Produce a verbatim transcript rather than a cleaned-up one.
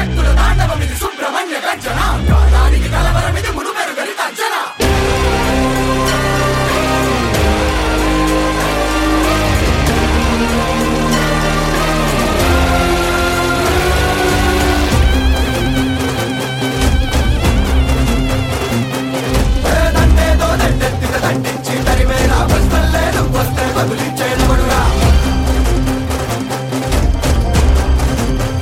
శక్తుల తాండవమిది సుబ్రహ్మణ్య గర్జన కాలానికి కలవరమిది మునుపెరుగని తర్జన